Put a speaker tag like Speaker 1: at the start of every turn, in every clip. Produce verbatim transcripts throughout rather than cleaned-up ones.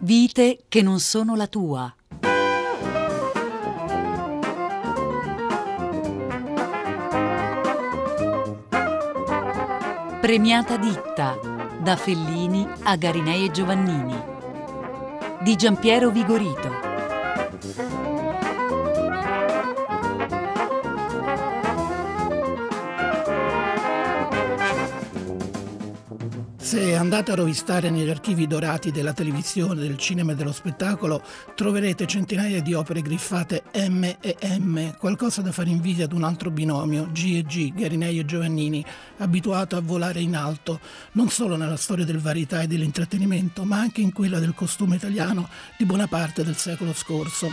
Speaker 1: Vite che non sono la tua. Premiata ditta, da Fellini a Garinei e Giovannini, di Giampiero Vigorito.
Speaker 2: Se andate a rovistare negli archivi dorati della televisione, del cinema e dello spettacolo, troverete centinaia di opere griffate M e M, qualcosa da fare invidia ad un altro binomio, G e G, Garinei e Giovannini, abituato a volare in alto, non solo nella storia del varietà e dell'intrattenimento, ma anche in quella del costume italiano di buona parte del secolo scorso.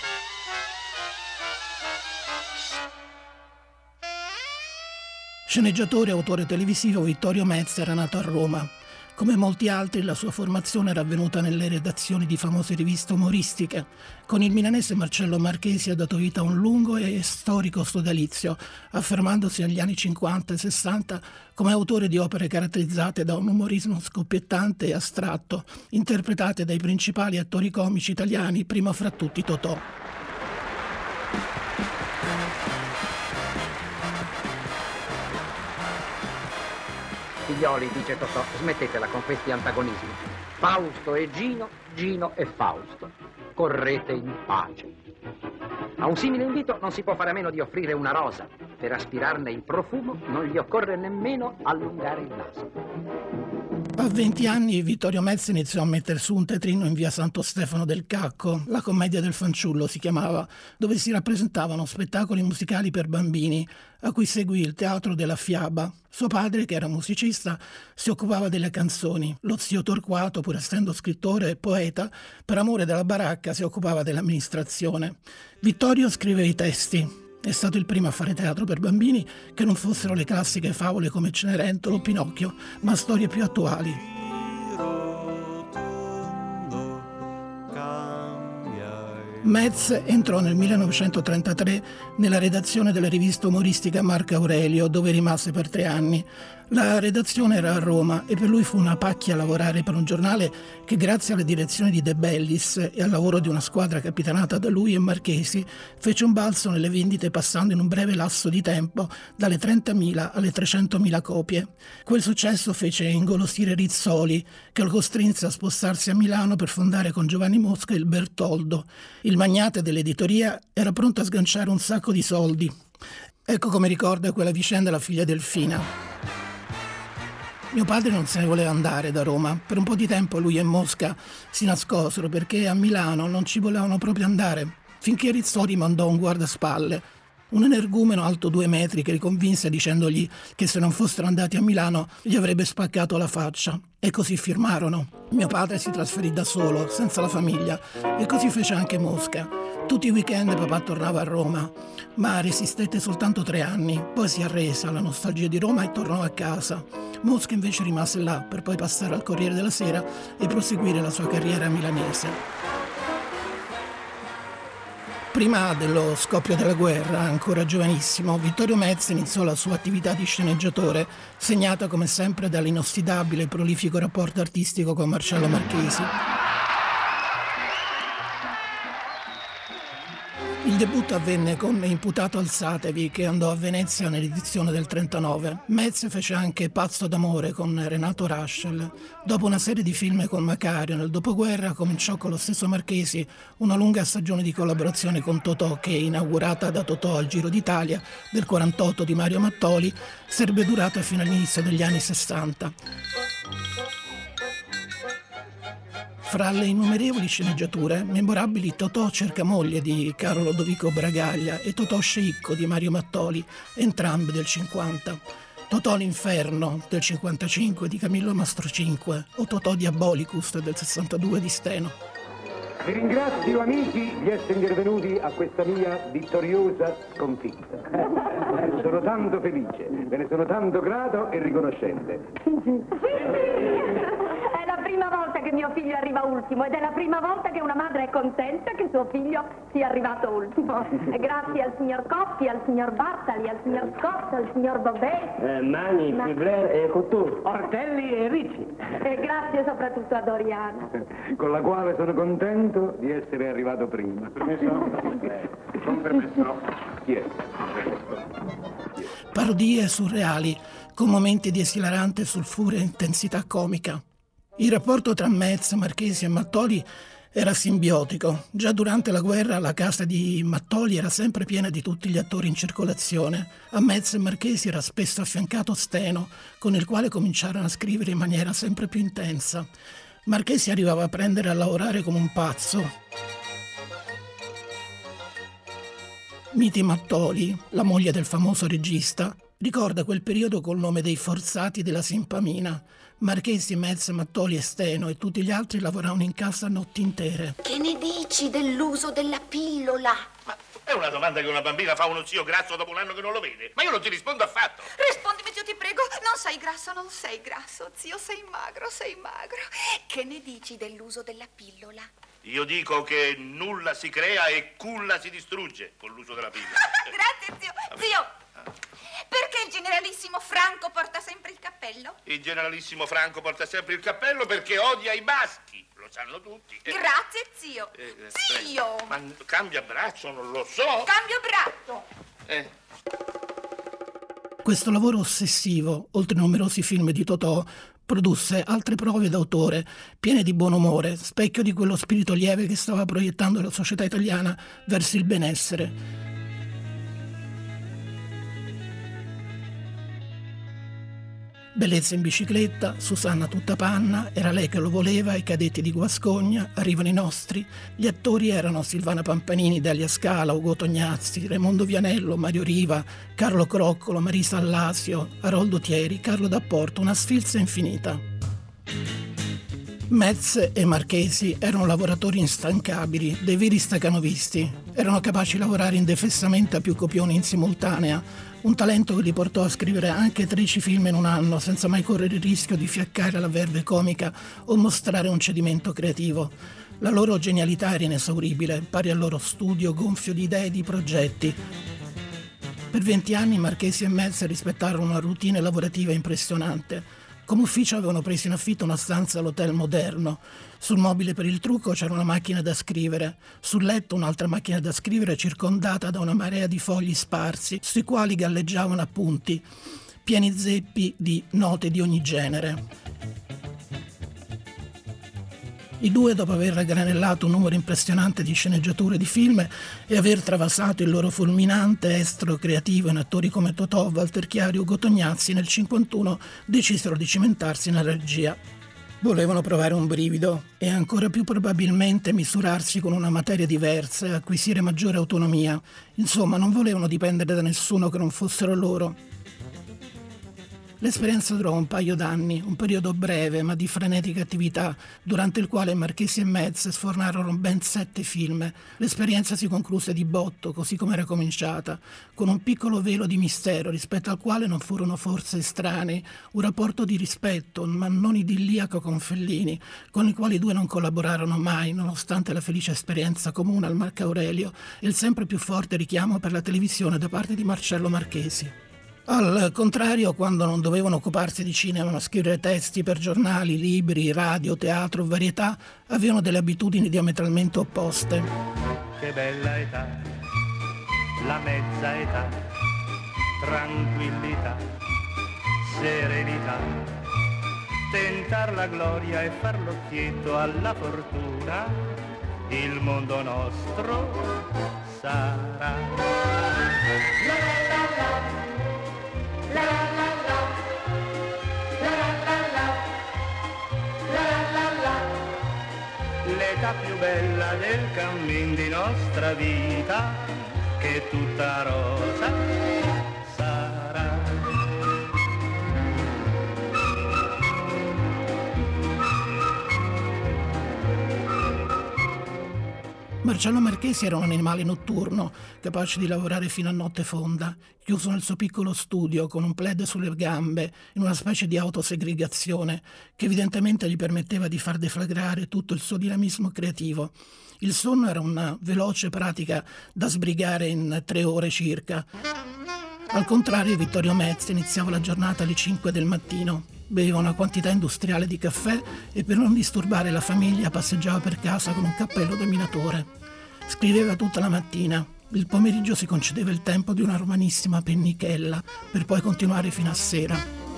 Speaker 2: Sceneggiatore e autore televisivo, Vittorio Mezz era nato a Roma. Come molti altri, la sua formazione era avvenuta nelle redazioni di famose riviste umoristiche. Con il milanese Marcello Marchesi ha dato vita a un lungo e storico sodalizio, affermandosi negli anni cinquanta e sessanta come autore di opere caratterizzate da un umorismo scoppiettante e astratto, interpretate dai principali attori comici italiani, prima fra tutti Totò.
Speaker 3: Figlioli, dice Totò, smettetela con questi antagonismi. Fausto e Gino, Gino e Fausto. Correte in pace. A un simile invito non si può fare a meno di offrire una rosa. Per aspirarne il profumo non gli occorre nemmeno allungare il naso.
Speaker 2: A venti anni Vittorio Mezz iniziò a mettere su un teatrino in via Santo Stefano del Cacco, La commedia del fanciullo si chiamava, dove si rappresentavano spettacoli musicali per bambini, a cui seguì il teatro della fiaba. Suo padre, che era musicista, si occupava delle canzoni. Lo zio Torquato, pur essendo scrittore e poeta, per amore della baracca si occupava dell'amministrazione. Vittorio scriveva i testi. È stato il primo a fare teatro per bambini che non fossero le classiche favole come Cenerentola o Pinocchio, ma storie più attuali. Mezz entrò nel millenovecentotrentatré nella redazione della rivista umoristica Marco Aurelio, dove rimase per tre anni. La redazione era a Roma e per lui fu una pacchia lavorare per un giornale che, grazie alle direzioni di De Bellis e al lavoro di una squadra capitanata da lui e Marchesi, fece un balzo nelle vendite passando in un breve lasso di tempo dalle trentamila alle trecentomila copie. Quel successo fece ingolosire Rizzoli, che lo costrinse a spostarsi a Milano per fondare con Giovanni Mosca il Bertoldo. Il magnate dell'editoria era pronto a sganciare un sacco di soldi. Ecco come ricorda quella vicenda la figlia Delfina. Mio padre non se ne voleva andare da Roma. Per un po' di tempo lui e Mosca si nascosero perché a Milano non ci volevano proprio andare, finché Rizzoli mandò un guardaspalle, un energumeno alto due metri che li convinse dicendogli che se non fossero andati a Milano gli avrebbe spaccato la faccia. E così firmarono. Mio padre si trasferì da solo, senza la famiglia, e così fece anche Mosca. Tutti i weekend papà tornava a Roma, ma resistette soltanto tre anni, poi si arrese alla nostalgia di Roma e tornò a casa. Mosca invece rimase là per poi passare al Corriere della Sera e proseguire la sua carriera milanese. Prima dello scoppio della guerra, ancora giovanissimo, Vittorio Mezz iniziò la sua attività di sceneggiatore, segnata come sempre dall'inossidabile e prolifico rapporto artistico con Marcello Marchesi. Il debutto avvenne con Imputato alzatevi, che andò a Venezia nell'edizione del trentanove. Mezz fece anche Pazzo d'amore con Renato Raschel. Dopo una serie di film con Macario nel dopoguerra cominciò con lo stesso Marchesi una lunga stagione di collaborazione con Totò che, inaugurata da Totò al Giro d'Italia del quarantotto di Mario Mattoli, sarebbe durata fino all'inizio degli anni sessanta. Fra le innumerevoli sceneggiature, memorabili Totò cerca moglie di Carlo Lodovico Bragaglia e Totò Sceicco di Mario Mattoli, entrambe del cinquanta. Totò l'inferno del cinquantacinque di Camillo Mastrocinque o Totò Diabolicus del sessantadue di Steno.
Speaker 4: Vi ringrazio amici di essere intervenuti a questa mia vittoriosa sconfitta. Sono tanto felice, ve ne sono tanto grato e riconoscente.
Speaker 5: È la prima prima volta che mio figlio arriva ultimo ed è la prima volta che una madre è contenta che suo figlio sia arrivato ultimo. E grazie al signor Coppi, al signor Bartali, al signor Scott, al signor Bobet.
Speaker 6: Eh, Mani,
Speaker 5: Ma-
Speaker 6: Fibler e Cottur.
Speaker 4: Ortelli e Ricci,
Speaker 5: E grazie soprattutto a Doriana.
Speaker 4: con la quale sono contento di essere arrivato prima.
Speaker 6: Con permesso. Chi è?
Speaker 2: Parodie surreali, con momenti di esilarante sulfure e intensità comica. Il rapporto tra Metz, Marchesi e Mattoli era simbiotico. Già durante la guerra la casa di Mattoli era sempre piena di tutti gli attori in circolazione. A Metz e Marchesi era spesso affiancato Steno, con il quale cominciarono a scrivere in maniera sempre più intensa. Marchesi arrivava a prendere a lavorare come un pazzo. Miti Mattoli, la moglie del famoso regista, ricorda quel periodo col nome dei forzati della Simpamina. Marchesi, Metz, Mattoli e Steno e tutti gli altri lavoravano in casa notti intere.
Speaker 7: Che ne dici dell'uso della pillola?
Speaker 8: Ma è una domanda che una bambina fa a uno zio grasso dopo un anno che non lo vede. Ma io non ti rispondo affatto.
Speaker 7: Rispondimi, zio, ti prego. Non sei grasso, non sei grasso. Zio, sei magro, sei magro. Che ne dici dell'uso della pillola?
Speaker 8: Io dico che nulla si crea e culla si distrugge con l'uso della pillola.
Speaker 7: Grazie, zio. Zio, perché il generalissimo Franco porta sempre il cappello?
Speaker 8: Il generalissimo Franco porta sempre il cappello perché odia i baschi. Lo sanno tutti. Eh,
Speaker 7: Grazie, zio.
Speaker 8: eh, eh,
Speaker 7: Zio!
Speaker 8: Ma cambia braccio, non lo so.
Speaker 7: Cambio braccio.
Speaker 8: Eh.
Speaker 2: Questo lavoro ossessivo, oltre ai numerosi film di Totò, produsse altre prove d'autore, piene di buon umore, specchio di quello spirito lieve che stava proiettando la società italiana verso il benessere. Bellezza in bicicletta, Susanna tutta panna, era lei che lo voleva, i cadetti di Guascogna, arrivano i nostri. Gli attori erano Silvana Pampanini, Delia Scala, Ugo Tognazzi, Raimondo Vianello, Mario Riva, Carlo Croccolo, Marisa Allasio, Aroldo Thieri, Carlo D'Apporto, una sfilza infinita. Metz e Marchesi erano lavoratori instancabili, dei veri stacanovisti. Erano capaci di lavorare indefessamente a più copioni in simultanea, un talento che li portò a scrivere anche tredici film in un anno senza mai correre il rischio di fiaccare la verve comica o mostrare un cedimento creativo. La loro genialità era inesauribile, pari al loro studio gonfio di idee e di progetti. Per venti anni Marchesi e Metz rispettarono una routine lavorativa impressionante. Come ufficio avevano preso in affitto una stanza all'Hotel Moderno. Sul mobile per il trucco c'era una macchina da scrivere. Sul letto un'altra macchina da scrivere circondata da una marea di fogli sparsi, sui quali galleggiavano appunti, pieni zeppi di note di ogni genere. I due, dopo aver raggranellato un numero impressionante di sceneggiature di film e aver travasato il loro fulminante estro creativo in attori come Totò, Walter Chiari, Ugo Tognazzi, nel cinquantuno decisero di cimentarsi nella regia. Volevano provare un brivido e ancora più probabilmente misurarsi con una materia diversa e acquisire maggiore autonomia. Insomma, non volevano dipendere da nessuno che non fossero loro. L'esperienza durò un paio d'anni, un periodo breve ma di frenetica attività, durante il quale Marchesi e Metz sfornarono ben sette film. L'esperienza si concluse di botto, così come era cominciata, con un piccolo velo di mistero rispetto al quale non furono forse estranei, un rapporto di rispetto, ma non idilliaco con Fellini, con i quali i due non collaborarono mai, nonostante la felice esperienza comune al Marco Aurelio e il sempre più forte richiamo per la televisione da parte di Marcello Marchesi. Al contrario, quando non dovevano occuparsi di cinema ma scrivere testi per giornali, libri, radio, teatro, varietà, avevano delle abitudini diametralmente opposte.
Speaker 9: Che bella età, la mezza età, tranquillità, serenità, tentar la gloria e far l'occhietto alla fortuna, il mondo nostro sarà. La la la. La la la, la la la, la la la, l'età più bella del cammin di nostra vita, che tutta rosa sarà.
Speaker 2: Marcello Marchesi era un animale notturno, capace di lavorare fino a notte fonda, chiuso nel suo piccolo studio con un plaid sulle gambe, in una specie di autosegregazione che evidentemente gli permetteva di far deflagrare tutto il suo dinamismo creativo. Il sonno era una veloce pratica da sbrigare in tre ore circa. Al contrario, Vittorio Mezz iniziava la giornata alle cinque del mattino, beveva una quantità industriale di caffè e per non disturbare la famiglia passeggiava per casa con un cappello da minatore. Scriveva tutta la mattina. Il pomeriggio si concedeva il tempo di una romanissima pennichella per poi continuare fino a sera.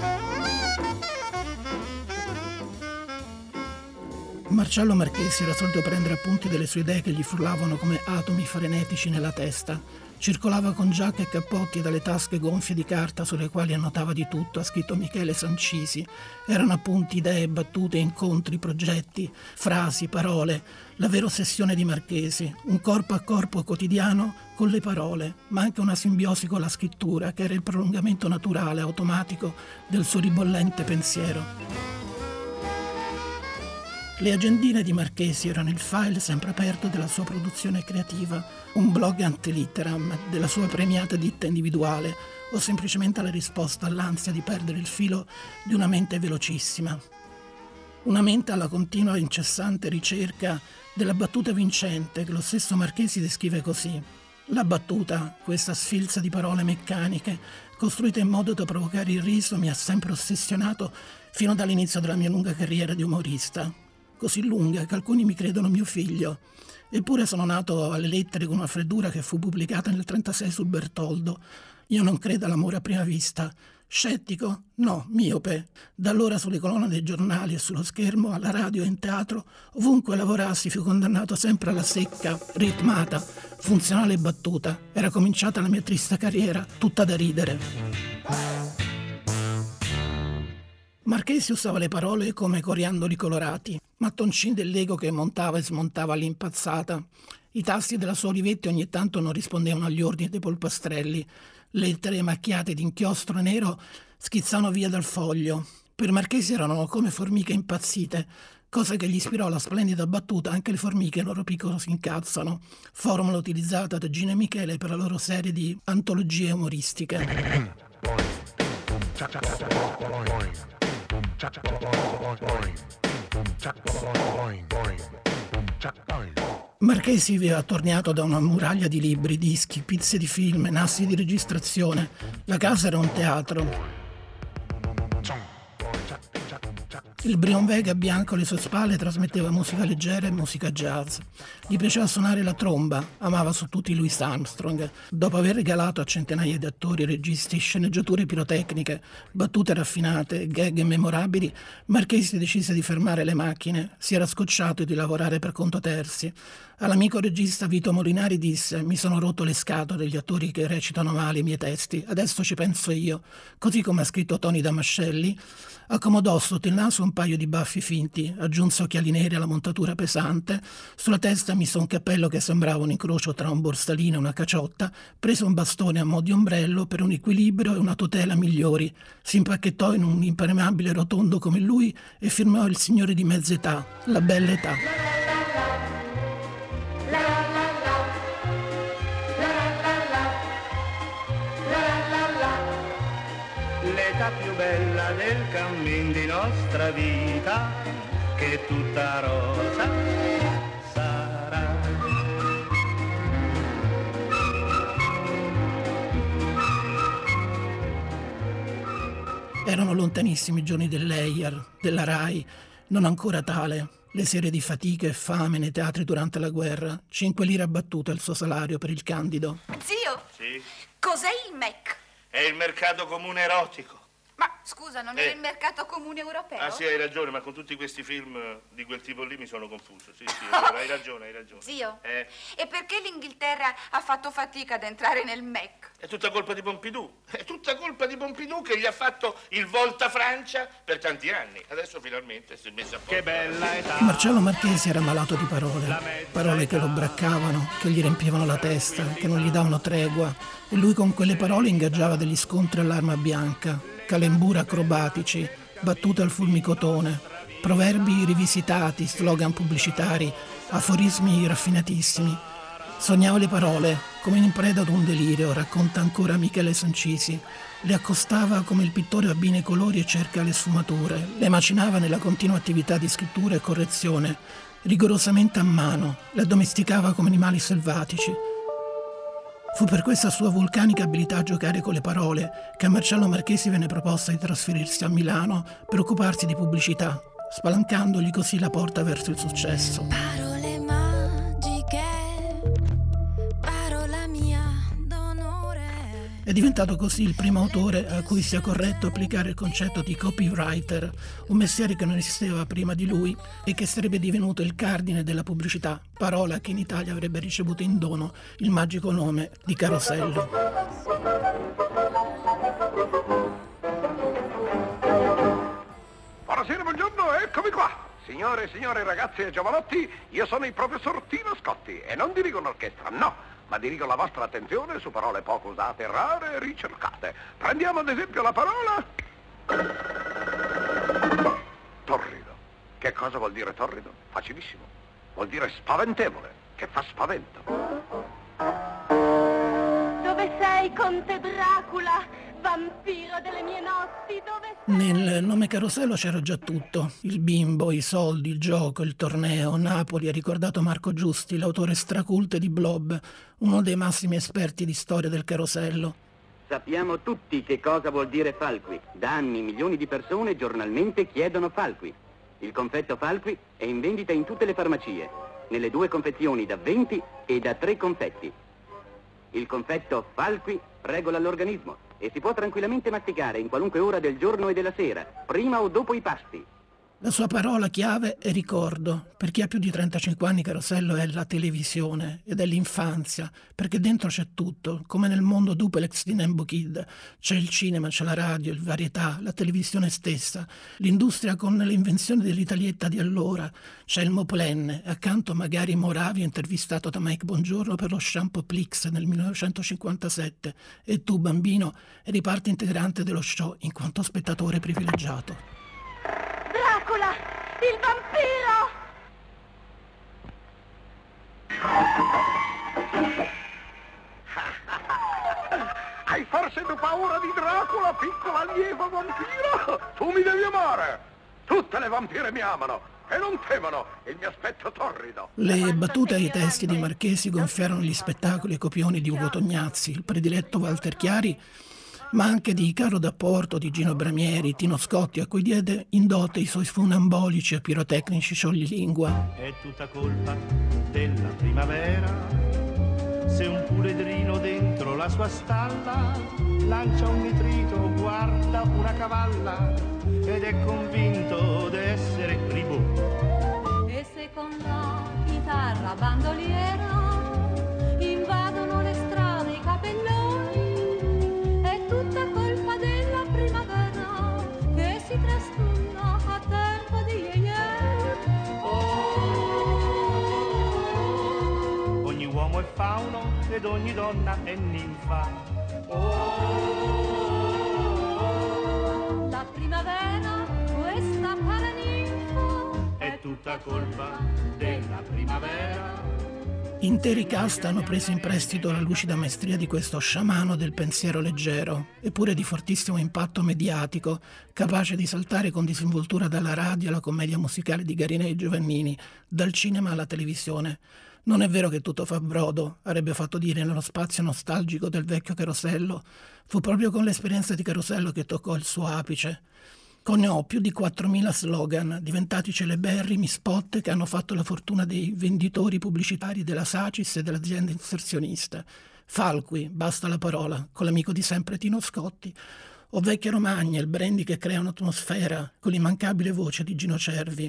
Speaker 2: Marcello Marchesi era solito prendere appunti delle sue idee che gli frullavano come atomi frenetici nella testa. Circolava con giacche e cappotti dalle tasche gonfie di carta sulle quali annotava di tutto, ha scritto Michele Sancisi. Erano appunti, idee, battute, incontri, progetti, frasi, parole, la vera ossessione di Marchesi, un corpo a corpo quotidiano con le parole, ma anche una simbiosi con la scrittura che era il prolungamento naturale, automatico del suo ribollente pensiero. Le agendine di Marchesi erano il file sempre aperto della sua produzione creativa, un blog ante litteram della sua premiata ditta individuale o semplicemente la risposta all'ansia di perdere il filo di una mente velocissima. Una mente alla continua e incessante ricerca della battuta vincente che lo stesso Marchesi descrive così. La battuta, questa sfilza di parole meccaniche, costruita in modo da provocare il riso, mi ha sempre ossessionato fino dall'inizio della mia lunga carriera di umorista. Così lunga che alcuni mi credono mio figlio. Eppure sono nato alle lettere con una freddura che fu pubblicata nel trentasei sul Bertoldo. Io non credo all'amore a prima vista. Scettico? No, miope. Da allora sulle colonne dei giornali e sullo schermo, alla radio e in teatro, ovunque lavorassi fui condannato sempre alla secca, ritmata, funzionale battuta. Era cominciata la mia triste carriera, tutta da ridere. Marchesi usava le parole come coriandoli colorati, mattoncini dell'ego che montava e smontava all'impazzata. I tasti della sua Olivetti ogni tanto non rispondevano agli ordini dei polpastrelli. Le lettere macchiate di inchiostro nero schizzavano via dal foglio. Per Marchesi erano come formiche impazzite, cosa che gli ispirò la splendida battuta "anche le formiche il loro piccolo si incazzano", formula utilizzata da Gino e Michele per la loro serie di antologie umoristiche. Marchesi viveva attorniato da una muraglia di libri, dischi, pizze di film, nastri di registrazione. La casa era un teatro. Il Brion Vega bianco alle sue spalle trasmetteva musica leggera e musica jazz. Gli piaceva suonare la tromba, amava su tutti Louis Armstrong. Dopo aver regalato a centinaia di attori, registi, sceneggiature pirotecniche, battute raffinate, gag memorabili, Marchesi decise di fermare le macchine. Si era scocciato di lavorare per conto terzi. All'amico regista Vito Molinari disse: "Mi sono rotto le scatole degli attori che recitano male i miei testi, adesso ci penso io". Così come ha scritto Tony Damascelli, accomodò sotto il naso un paio di baffi finti, aggiunse occhiali neri alla montatura pesante, sulla testa mise un cappello che sembrava un incrocio tra un borsalino e una caciotta, prese un bastone a mo' di ombrello per un equilibrio e una tutela migliori, si impacchettò in un impermeabile rotondo come lui e firmò Il signore di mezza età, la bella età.
Speaker 9: L'età più bella del cammin di nostra vita, che tutta rosa sarà.
Speaker 2: Erano lontanissimi i giorni dell'E I A R, della RAI, non ancora tale. Le sere di fatica e fame nei teatri durante la guerra. Cinque lire abbattute il suo salario per il Candido.
Speaker 7: Zio,
Speaker 8: Sì?
Speaker 7: cos'è il M E C?
Speaker 8: È il mercato comune erotico.
Speaker 7: Ma scusa, non
Speaker 8: Eh.
Speaker 7: era il mercato comune europeo?
Speaker 8: Ah sì, hai ragione, ma con tutti questi film di quel tipo lì mi sono confuso. Sì, sì, è vero, hai ragione, hai ragione.
Speaker 7: Zio,
Speaker 8: Eh,
Speaker 7: e perché l'Inghilterra ha fatto fatica ad entrare nel M E C?
Speaker 8: è tutta colpa di Pompidou. È tutta colpa di Pompidou che gli ha fatto il Volta Francia per tanti anni. Adesso finalmente si è messa a posto.
Speaker 9: Che bella età.
Speaker 2: Marcello Marchesi era malato di parole, parole che lo braccavano, che gli riempivano la testa, che non gli davano tregua, e lui con quelle parole ingaggiava degli scontri all'arma bianca, calembur acrobatici, battute al fulmicotone, Proverbi rivisitati, slogan pubblicitari, aforismi raffinatissimi. Sognava le parole, come in preda ad un delirio, racconta ancora Michele Sancisi. Le accostava come il pittore abbina i colori e cerca le sfumature. Le macinava nella continua attività di scrittura e correzione, rigorosamente a mano. Le addomesticava come animali selvatici. Fu per questa sua vulcanica abilità a giocare con le parole che a Marcello Marchesi venne proposta di trasferirsi a Milano per occuparsi di pubblicità, spalancandogli così la porta verso il successo.
Speaker 10: Parole magiche, parola mia d'onore.
Speaker 2: È diventato così il primo autore a cui sia corretto applicare il concetto di copywriter, un mestiere che non esisteva prima di lui e che sarebbe divenuto il cardine della pubblicità, parola che in Italia avrebbe ricevuto in dono il magico nome di Carosello.
Speaker 11: Buonasera, buongiorno, eccomi qua. Signore e signori, ragazzi e giovanotti, io sono il professor Tino Scotti e non dirigo un'orchestra, no, ma dirigo la vostra attenzione su parole poco usate, rare e ricercate. Prendiamo ad esempio la parola torrido. Che cosa vuol dire torrido? Facilissimo. Vuol dire spaventevole, che fa spavento.
Speaker 5: Dove sei, conte Dracula? Vampiro delle mie notti, dove sei?
Speaker 2: Nel nome Carosello c'era già tutto. Il bimbo, i soldi, il gioco, il torneo. Napoli ha ricordato Marco Giusti, l'autore straculte di Blob, uno dei massimi esperti di storia del Carosello.
Speaker 12: Sappiamo tutti che cosa vuol dire Falqui. Da anni milioni di persone giornalmente chiedono Falqui. Il confetto Falqui è in vendita in tutte le farmacie, nelle due confezioni da venti e da tre confetti. Il confetto Falqui regola l'organismo e si può tranquillamente masticare in qualunque ora del giorno e della sera, prima o dopo i pasti.
Speaker 2: La sua parola chiave è ricordo. Per chi ha più di trentacinque anni Carosello è la televisione ed è l'infanzia, perché dentro c'è tutto, come nel mondo duplex di Nembo Kid. C'è il cinema, c'è la radio, il varietà, la televisione stessa, l'industria con le invenzioni dell'Italietta di allora, c'è il Moplen, accanto magari Moravia intervistato da Mike Bongiorno per lo shampoo Plix nel millenovecentocinquantasette e tu bambino eri parte integrante dello show in quanto spettatore privilegiato.
Speaker 5: Dracula, il vampiro!
Speaker 11: Hai forse tu paura di Dracula, piccolo allievo vampiro? Tu mi devi amare! Tutte le vampire mi amano e non temono il mio aspetto torrido.
Speaker 2: Le battute ai testi di Marchesi gonfiarono gli spettacoli e copioni di Ugo Tognazzi, il prediletto Walter Chiari, ma anche di Caro D'Apporto, di Gino Bramieri, Tino Scotti, a cui diede in dote i suoi funambolici e pirotecnici scioglilingua.
Speaker 9: È tutta colpa della primavera, se un puledrino dentro la sua stalla lancia un nitrito, guarda una cavalla ed è convinto d'essere Ribot.
Speaker 10: E se con la chitarra bandoliera invadono le strade i capelloni, è tutta colpa della primavera che si trastullo a tempo di ieri.
Speaker 9: Oh, ogni uomo è fauno ed ogni donna è ninfa.
Speaker 10: Oh, la primavera, questa paraninfa,
Speaker 9: è tutta colpa della primavera.
Speaker 2: Interi cast hanno preso in prestito la lucida maestria di questo sciamano del pensiero leggero, eppure di fortissimo impatto mediatico, capace di saltare con disinvoltura dalla radio alla commedia musicale di Garinei e Giovannini, dal cinema alla televisione. Non è vero che tutto fa brodo, avrebbe fatto dire nello spazio nostalgico del vecchio Carosello. Fu proprio con l'esperienza di Carosello che toccò il suo apice. Coniò più di quattromila slogan, diventati celeberrimi spot che hanno fatto la fortuna dei venditori pubblicitari della Sacis e dell'azienda inserzionista. Falqui, basta la parola, con l'amico di sempre Tino Scotti, o Vecchia Romagna, il brandy che crea un'atmosfera, con l'immancabile voce di Gino Cervi.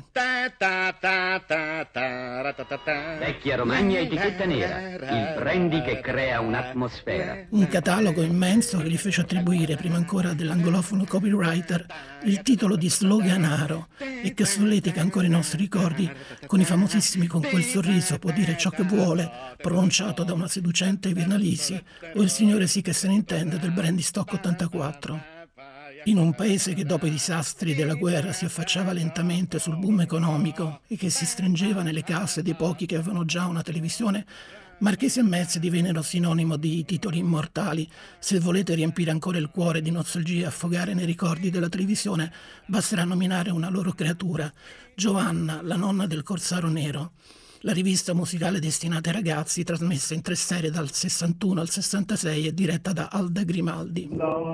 Speaker 3: Vecchia Romagna, etichetta nera, il brandy che crea un'atmosfera.
Speaker 2: Un catalogo immenso che gli fece attribuire, prima ancora dell'anglofono copywriter, il titolo di sloganaro e che solletica ancora i nostri ricordi con i famosissimi "Con quel sorriso può dire ciò che vuole", pronunciato da una seducente Viena Lisi, o "Il signore sì che se ne intende" del brandy Stock ottantaquattro. In un paese che dopo i disastri della guerra si affacciava lentamente sul boom economico e che si stringeva nelle case dei pochi che avevano già una televisione, Marchesi e Metz divennero sinonimo di titoli immortali. Se volete riempire ancora il cuore di nostalgia e affogare nei ricordi della televisione, basterà nominare una loro creatura, Giovanna, la nonna del Corsaro Nero, la rivista musicale destinata ai ragazzi, trasmessa in tre serie dal sessantuno al sessantasei e diretta da Alda Grimaldi.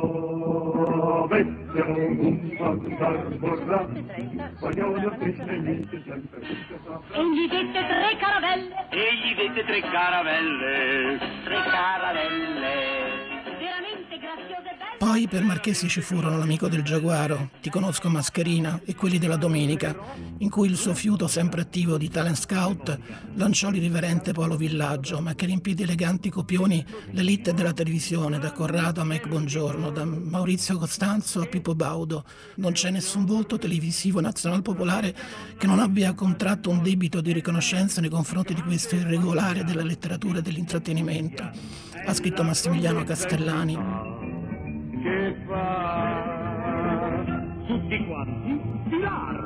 Speaker 10: Egli dette tre caravelle.
Speaker 9: Egli dette tre caravelle.
Speaker 10: Tre caravelle. Veramente graziose e belle.
Speaker 2: Poi per Marchesi ci furono L'amico del giaguaro, Ti conosco Mascherina e Quelli della domenica, in cui il suo fiuto sempre attivo di talent scout lanciò l'irriverente Paolo Villaggio, ma che riempì di eleganti copioni l'elite della televisione, da Corrado a Mike Bongiorno, da Maurizio Costanzo a Pippo Baudo. Non c'è nessun volto televisivo nazionalpopolare che non abbia contratto un debito di riconoscenza nei confronti di questo irregolare della letteratura e dell'intrattenimento, ha scritto Massimiliano Castellani.
Speaker 9: Che fa tutti quanti tirar.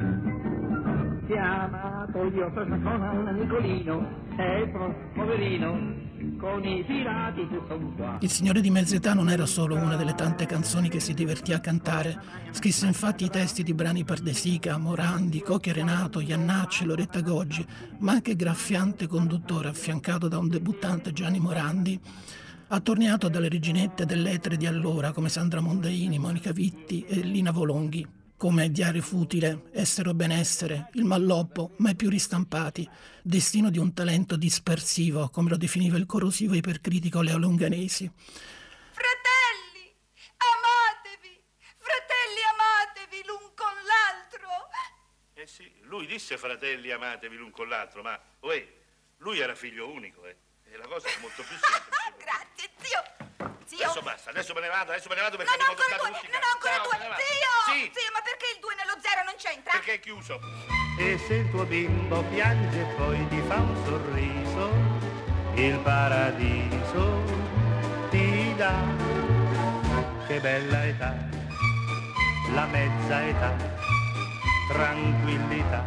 Speaker 9: Chiamato io per una un Nicolino, Petro, poverino, con i pirati tu son qua.
Speaker 2: Il Signore di mezza età non era solo una delle tante canzoni che si divertì a cantare. Scrisse infatti i testi di brani per De Sica, Morandi, Cocchi e Renato, Iannacci, Loretta Goggi, ma anche graffiante conduttore affiancato da un debuttante Gianni Morandi. Attorniato dalle reginette dell'etere di allora come Sandra Mondaini, Monica Vitti e Lina Volonghi, come Diario Futile, Essere o Benessere, Il Malloppo, mai più ristampati, destino di un talento dispersivo, come lo definiva il corrosivo ipercritico Leo Longanesi.
Speaker 7: Fratelli, amatevi! Fratelli, amatevi l'un con l'altro!
Speaker 8: Eh sì, lui disse fratelli amatevi l'un con l'altro, ma uè, lui era figlio unico, eh. E la cosa è molto più semplice.
Speaker 7: Grazie, zio! Zio!
Speaker 8: Adesso basta, adesso me ne vado, adesso me ne vado perché
Speaker 7: Non ho
Speaker 8: devo
Speaker 7: ancora
Speaker 8: toccare
Speaker 7: due,
Speaker 8: tutti i
Speaker 7: non ho ancora
Speaker 8: cazzi.
Speaker 7: due!
Speaker 8: Ciao, me ne vado.
Speaker 7: Zio!
Speaker 8: Sì,
Speaker 7: Zio, ma perché il due nello zero non c'entra?
Speaker 8: perché è chiuso.
Speaker 9: E se il tuo bimbo piange e poi ti fa un sorriso, il paradiso ti dà. Che bella età, la mezza età, tranquillità,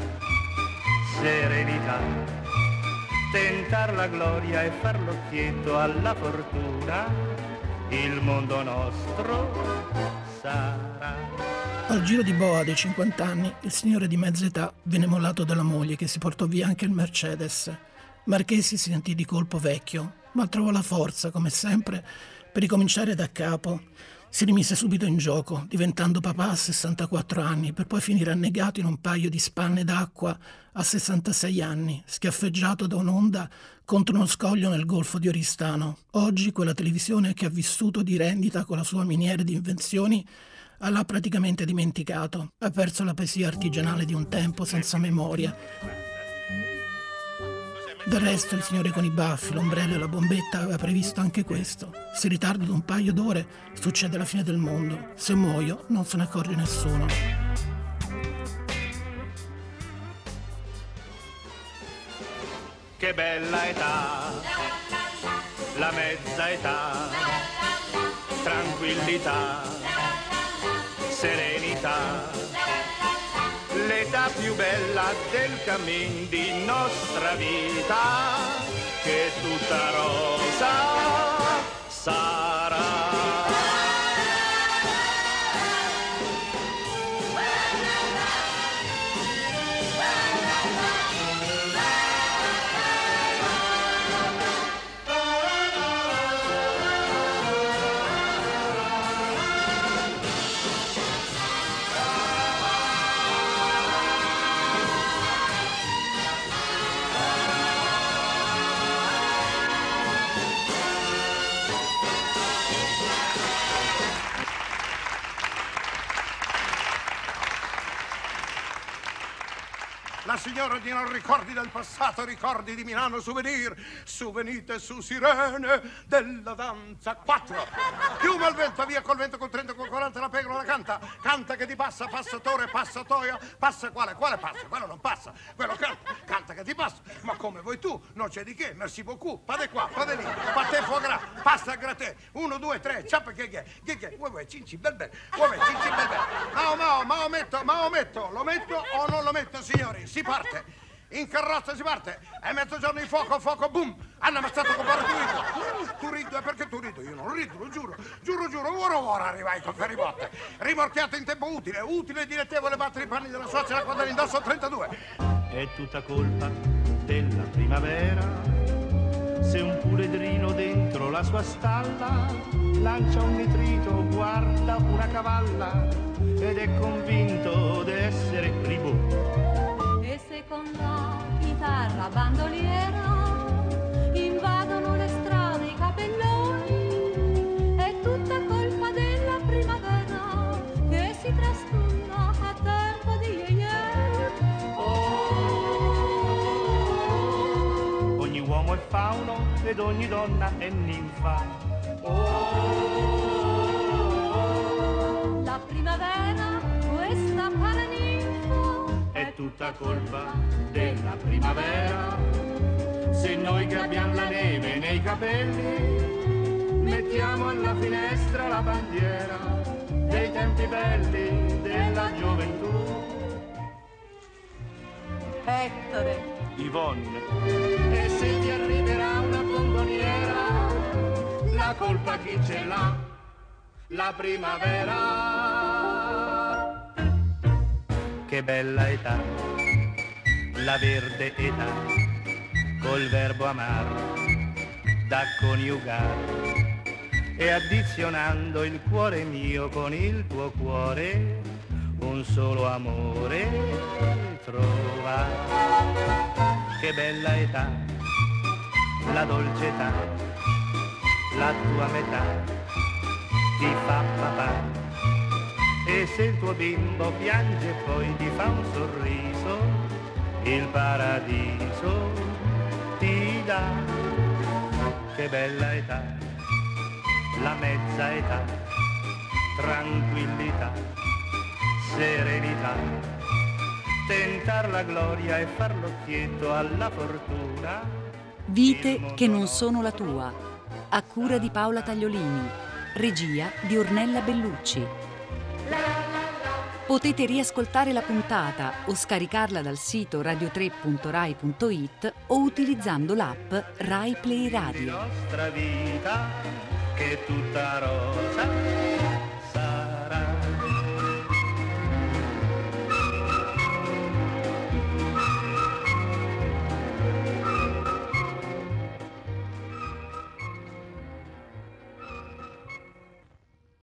Speaker 9: serenità. Tentar la gloria e far l'occhietto alla fortuna, il mondo nostro sarà.
Speaker 2: Al giro di boa dei cinquanta anni, il signore di mezza età venne mollato dalla moglie che si portò via anche il Mercedes. Marchesi si sentì di colpo vecchio, ma trovò la forza, come sempre, per ricominciare da capo. Si rimise subito in gioco, diventando papà a sessantaquattro anni, per poi finire annegato in un paio di spanne d'acqua a sessantasei anni, schiaffeggiato da un'onda contro uno scoglio nel golfo di Oristano. Oggi quella televisione che ha vissuto di rendita con la sua miniera di invenzioni l'ha praticamente dimenticato. Ha perso la poesia artigianale di un tempo senza memoria. Del resto il signore con i baffi, l'ombrello e la bombetta aveva previsto anche questo. Se ritardo di un paio d'ore succede la fine del mondo. Se muoio non se ne accorge nessuno.
Speaker 9: Che bella età, la mezza età, tranquillità, serenità, l'età più bella del cammin di nostra vita, che tutta rosa sarà.
Speaker 11: La signora di non ricordi del passato, ricordi di Milano Souvenir, su venite su sirene della danza quattro. Piuma al vento, via col vento, col trenta, col quaranta, la pecora canta, canta che ti passa, passatore, passatoia, passa quale, quale passa, quello non passa, quello canta, canta che
Speaker 13: che ti passo. Ma come vuoi tu? Non c'è di che, merci beaucoup. Pade qua, pade lì, pâté foie gras, pasta grattè. Uno, due, tre, ciappa che che, che che, vuoi vuoi, cinci, bel bel, vuoi vuoi, cinci, bel bel. Mao, Mao, Mao metto, Mao metto, lo metto o non lo metto, signori? Si parte. In carrozza si parte, è mezzogiorno di fuoco, fuoco, boom! Hanno ammazzato compare tu rido. Tu rido, e perché tu rido? Io non rido, lo giuro. Giuro, giuro, ora ora arrivai con ferribotte. Rimorchiato in tempo utile, utile e dilettevole battere i panni della suocera quando indosso trentadue.
Speaker 9: È tutta colpa della primavera, se un puledrino dentro la sua stalla lancia un nitrito, guarda una cavalla ed è convinto d'essere ribò.
Speaker 14: E se con la chitarra bandoliera invadono le strade i capelloni, è tutta colpa della primavera che si trascura a tempo di ieri.
Speaker 9: Oh, ogni uomo è fauno ed ogni donna è ninfa.
Speaker 14: Oh, la primavera, questa paraninfa,
Speaker 9: è tutta colpa della primavera, se noi che abbiamo la neve nei capelli mettiamo alla finestra la bandiera dei tempi belli della gioventù.
Speaker 14: Ettore,
Speaker 9: Yvonne, e se ti arriverà una bomboniera, la colpa chi ce l'ha? La primavera. Che bella età, la verde età, col verbo amar, da coniugare, e addizionando il cuore mio con il tuo cuore, un solo amore trova. Che bella età, la dolce età, la tua metà, ti fa papà. E se il tuo bimbo piange poi ti fa un sorriso, il paradiso ti dà. Che bella età, la mezza età, tranquillità, serenità, tentar la gloria e far l'occhietto alla fortuna.
Speaker 1: Vite che non sono la tua, a cura di Paola Tagliolini, regia di Ornella Bellucci. Potete riascoltare la puntata o scaricarla dal sito radio tre punto rai punto it o utilizzando l'app Rai Play Radio.
Speaker 9: La nostra vita che è tutta rosa